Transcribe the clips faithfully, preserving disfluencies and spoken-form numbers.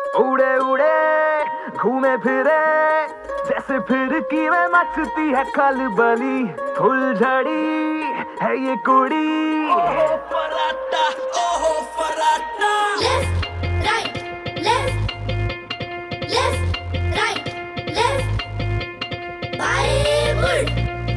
उड़े उड़े घूमे फिरे जैसे फिर की में मचती है खलबली। फुलझड़ी है ये कुड़ी। ओहो फराटा, ओहो फराटा। Left, right, left, left, right, left, Bollywood.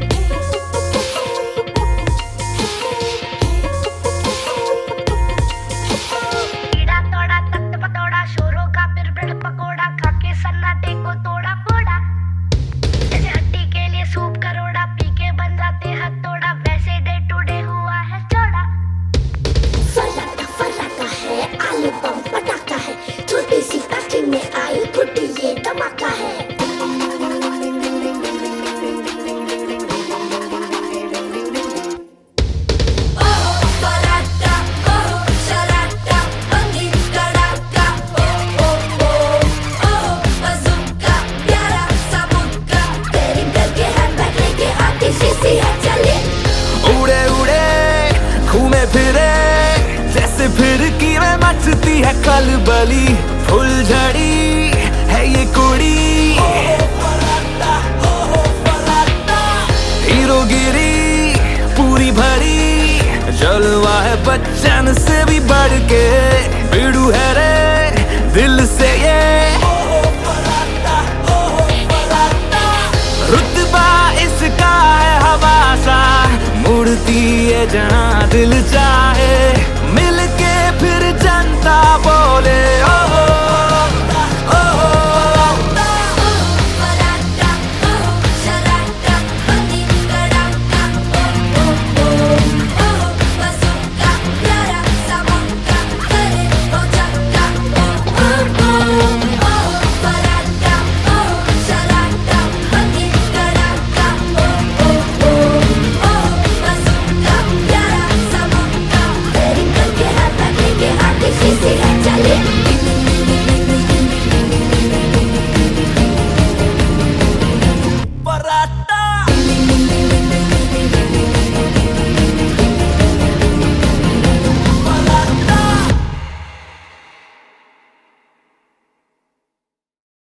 कीड़ा तोड़ा तख्त पतोड़ा शोरों का फिर ब्रेड पकोड़ा खाके सन्नाटे को तोड़ा फोड़ा। जैसे हड्डी के लिए सूप करोड़ा पी के बन जाते हथौड़ा वैसे डे टू डे हुआ है चौड़ा। फराटा फराटा है आलू बम पटाखा है छोटी सी पैकिंग में आई गुड्डी ये धमाका है। उड़े उड़े घूमे फिरे जैसे फिर की में मचती है खलबली। फुलझड़ी है ये कुड़ी। ओहो फराटा, ओहो फराटा। हीरोगिरी पूरी भरी जलवा है बच्चन से भी बढ़ के। बिड़ू है रे दिल से ये। ओहो फराटा, ओहो फराटा। रुतबा इसका है हवा सा मुड़ती है जहाँ दिल चाहे।